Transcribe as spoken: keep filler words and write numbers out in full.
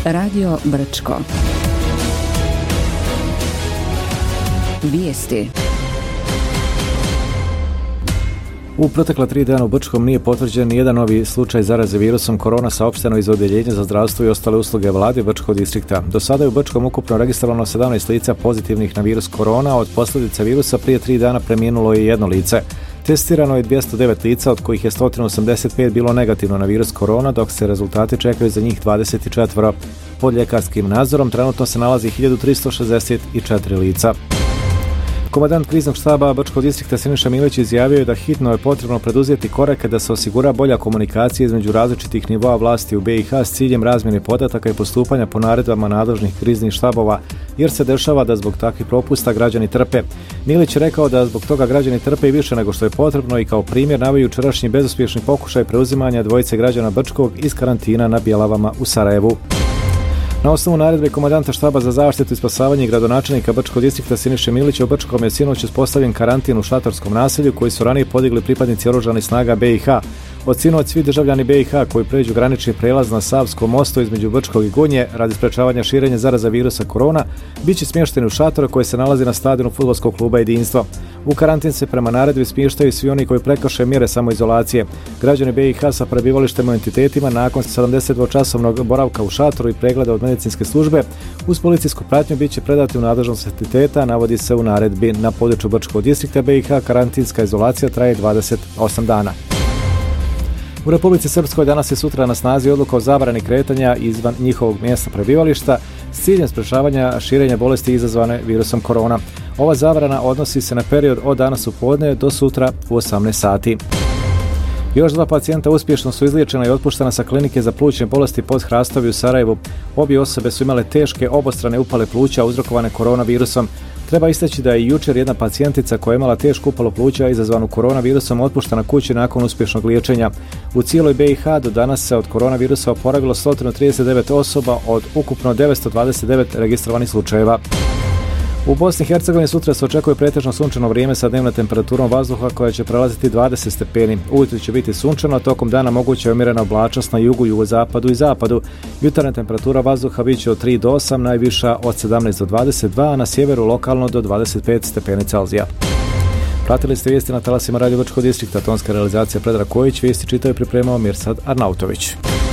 Radio Brčko. Vijesti. U protekla tri dana u Brčkom nije potvrđen nijedan novi slučaj zaraze virusom korona, saopšteno iz Odjeljenja za zdravstvo i ostale usluge vlade Brčkog distrikta. Do sada je u Brčkom ukupno registrovano sedamnaest lica pozitivnih na virus korona, od posljedica virusa prije tri dana preminulo je jedno lice. Testirano je dvjesto devet lica, od kojih je sto osamdeset pet bilo negativno na virus korona, dok se rezultati čekaju za njih dvadeset četiri. Pod ljekarskim nadzorom trenutno se nalazi hiljadu tristo šezdeset četiri lica. Komandant kriznog štaba Brčkog distrikta Siniša Milić izjavio je da hitno je potrebno preduzeti korake da se osigura bolja komunikacija između različitih nivoa vlasti u B i H s ciljem razmjene podataka i postupanja po naredbama nadležnih kriznih štabova, jer se dešava da zbog takvih propusta građani trpe. Milić je rekao da zbog toga građani trpe i više nego što je potrebno i kao primjer naveo jučerašnji bezuspješni pokušaj preuzimanja dvojice građana Brčkog iz karantina na Bjelavama u Sarajevu. Na osnovu naredbe komandanta štaba za zaštitu i spasavanje gradonačelnika Brčkog distrikta Siniše Milića u Brčkom je sinoć uspostavljen karantin u šatorskom naselju koji su ranije podigli pripadnici oružanih snaga B i H. Od sinoć svi državljani B i H koji pređu granični prelaz na Savskom mostu između Brčkog i Gunje radi sprečavanja širenja zaraza virusa korona bit će smješteni u šatore koji se nalazi na stadionu fudbalskog kluba Jedinstvo. U karantin se prema naredbi smještaju svi oni koji prekrše mjere samoizolacije. Građani B i H sa prebivalištem u entitetima nakon sedamdesetdvočasovnog boravka u šatoru i pregleda od medicinske službe uz policijsku pratnju bit će predati u nadležnost entiteta, navodi se u naredbi. Na području Brčkog distrikta B i H karantinska izolacija traje dvadeset osam dana. U Republici Srpskoj danas i sutra na snazi odluka o zabrani kretanja izvan njihovog mjesta prebivališta s ciljem sprečavanja širenja bolesti izazvane virusom korona. Ova zabrana odnosi se na period od danas u podne do sutra u osamnaest sati. Još dva pacijenta uspješno su izliječena i otpuštena sa klinike za plućne bolesti pod Hrastovi u Sarajevu. Obje osobe su imale teške obostrane upale pluća uzrokovane koronavirusom. Treba istaći da je jučer jedna pacijentica koja je imala tešku upalu pluća izazvanu koronavirusom otpuštena kući nakon uspješnog liječenja. U cijeloj B i H do danas se od koronavirusa oporavilo sto trideset devet osoba od ukupno devetsto dvadeset devet registrovanih slučajeva. U Bosni i Hercegovini sutra se očekuje pretežno sunčano vrijeme sa dnevnom temperaturom vazduha koja će prelaziti dvadeset stepeni. Ujutro će biti sunčano, tokom dana moguća je umjerena oblačnost na jugu, jugozapadu i zapadu. Jutarnja temperatura vazduha bit će od tri do osam, najviša od sedamnaest do dvadeset dva, a na sjeveru lokalno do dvadeset pet stepeni Celzija. Pratili ste vijesti na talasima Radio Brčkog distrikta, tonska realizacija Predrag Kojić, vijesti čitao i pripremao Mirsad Arnautović.